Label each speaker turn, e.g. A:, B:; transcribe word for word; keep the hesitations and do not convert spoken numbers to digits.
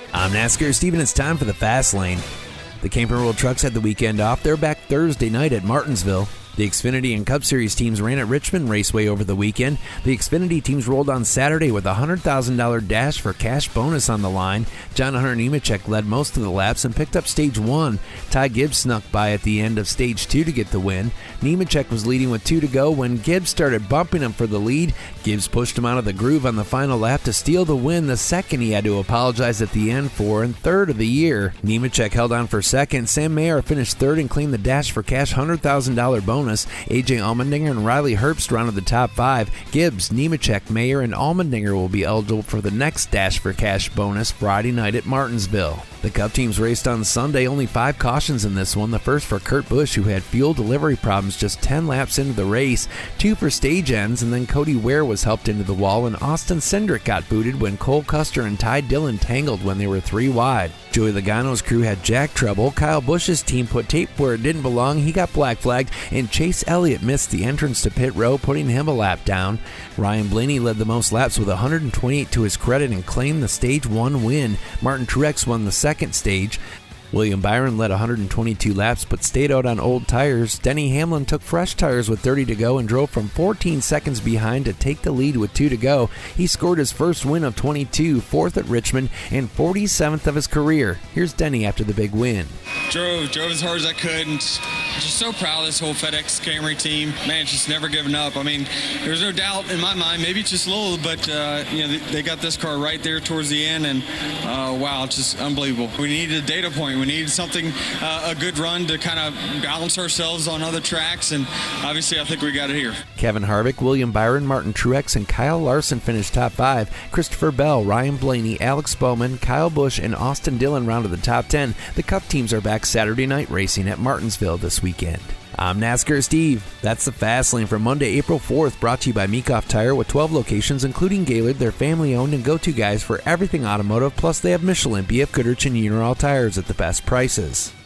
A: I'm NASCAR Steven. It's time for the Fast Lane. The Camping World Trucks had the weekend off. They're back Thursday night at Martinsville. The Xfinity and Cup Series teams ran at Richmond Raceway over the weekend. The Xfinity teams rolled on Saturday with a one hundred thousand dollars dash for cash bonus on the line. John Hunter Nemechek led most of the laps and picked up stage one. Ty Gibbs snuck by at the end of stage two to get the win. Nemechek was leading with two to go when Gibbs started bumping him for the lead. Gibbs pushed him out of the groove on the final lap to steal the win, the second he had to apologize at the end for, and third of the year. Nemechek held on for second. Sam Mayer finished third and claimed the dash for cash one hundred thousand dollars bonus. A J Allmendinger and Riley Herbst rounded the top five. Gibbs, Nemechek, Mayer, and Allmendinger will be eligible for the next Dash for Cash bonus Friday night at Martinsville. The Cup teams raced on Sunday, only five cautions in this one. The first for Kurt Busch, who had fuel delivery problems just ten laps into the race, two for stage ends, and then Cody Ware was helped into the wall, and Austin Cindric got booted when Cole Custer and Ty Dillon tangled when they were three wide. Joey Logano's crew had jack trouble. Kyle Busch's team put tape where it didn't belong. He got black flagged, and Chase Elliott missed the entrance to pit row, putting him a lap down. Ryan Blaney led the most laps with one hundred twenty-eight to his credit and claimed the stage one win. Martin Truex won the second stage. William Byron led one hundred twenty-two laps but stayed out on old tires. Denny Hamlin took fresh tires with thirty to go and drove from fourteen seconds behind to take the lead with two to go. He scored his first win of twenty-two, fourth at Richmond, and forty-seventh of his career. Here's Denny after the big win.
B: Drove, drove as hard as I could, and just so proud of this whole FedEx Camry team. Man, it's just never given up. I mean, there's no doubt in my mind, maybe just a little, but uh, you know, they, they got this car right there towards the end, and uh, wow, it's just unbelievable. We needed a data point. We needed something, uh, a good run to kind of balance ourselves on other tracks, and obviously I think we got it here.
A: Kevin Harvick, William Byron, Martin Truex, and Kyle Larson finished top five. Christopher Bell, Ryan Blaney, Alex Bowman, Kyle Busch, and Austin Dillon rounded the top ten. The Cup teams are back Saturday night racing at Martinsville this weekend. I'm NASCAR Steve. That's the Fast Lane for Monday, April fourth, brought to you by Meekhoff Tire with twelve locations, including Gaylord, their family-owned and go-to guys for everything automotive, plus they have Michelin, B F Goodrich, and Uniroyal tires at the best prices.